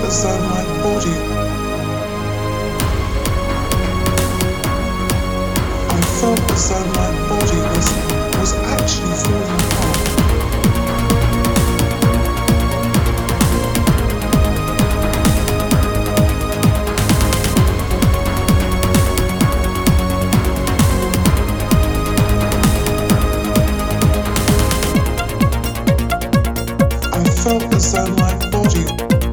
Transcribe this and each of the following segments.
as though my body, I felt as though my body was actually falling apart. I felt as though my body,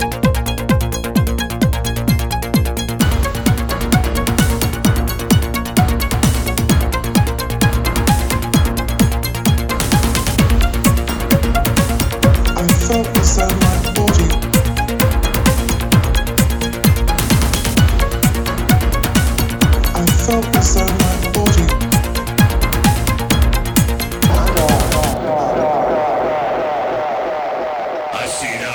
I felt as though my body, I felt as though my body, I see now.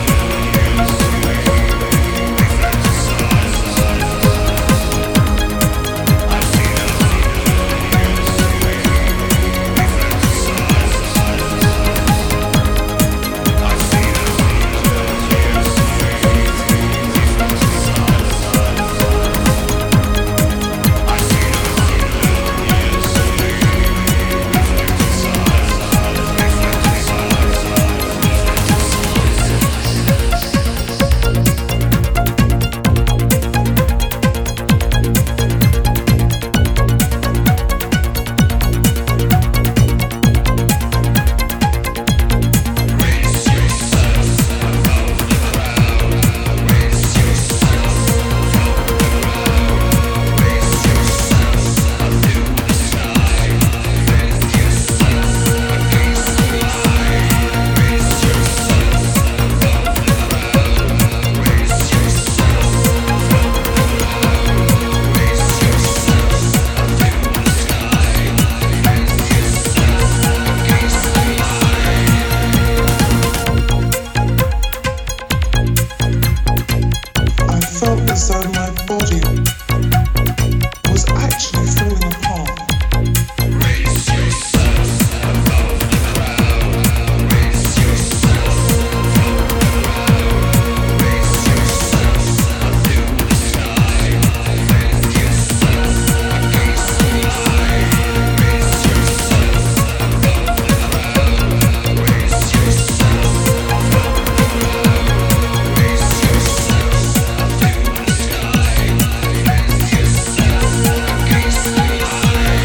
As though my body was actually falling apart. Raise yourself above the crowd. Raise yourself above the crowd. Raise yourself up to the sky. Raise yourself against the eye. Raise yourself above the crowd. Raise yourself above the crowd. Raise yourself up to the sky. Raise yourself against the eye.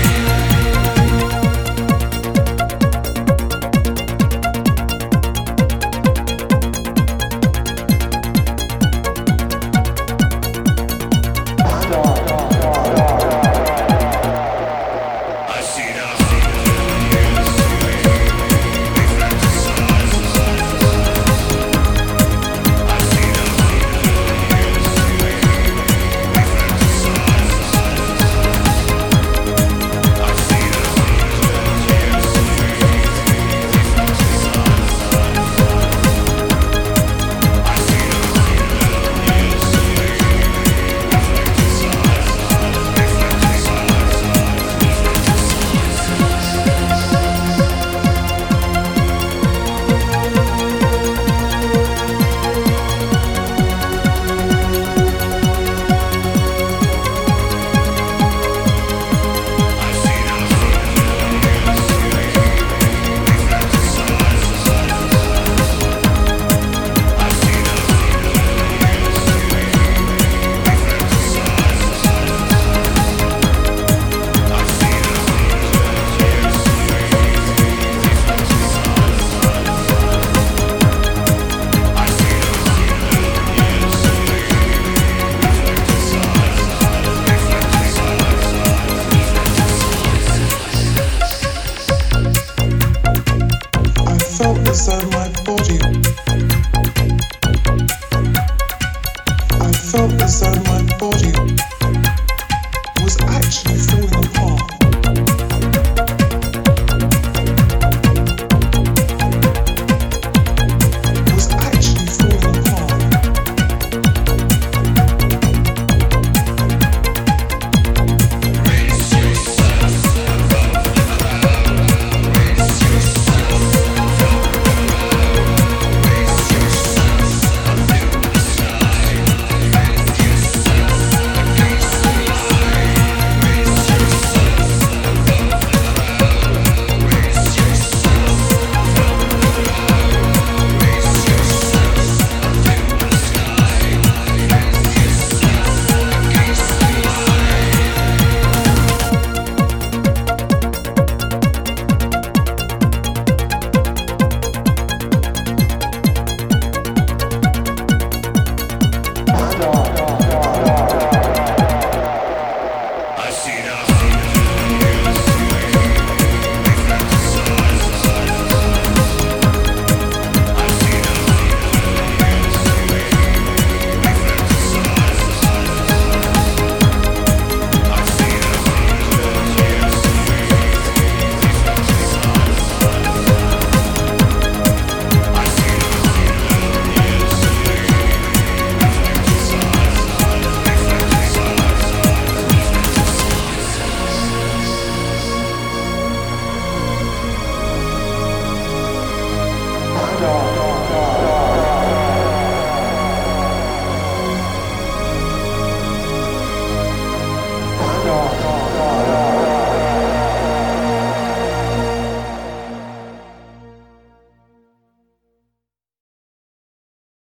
I see now. We fantasize. I see now. We fantasize. I see I felt as though my body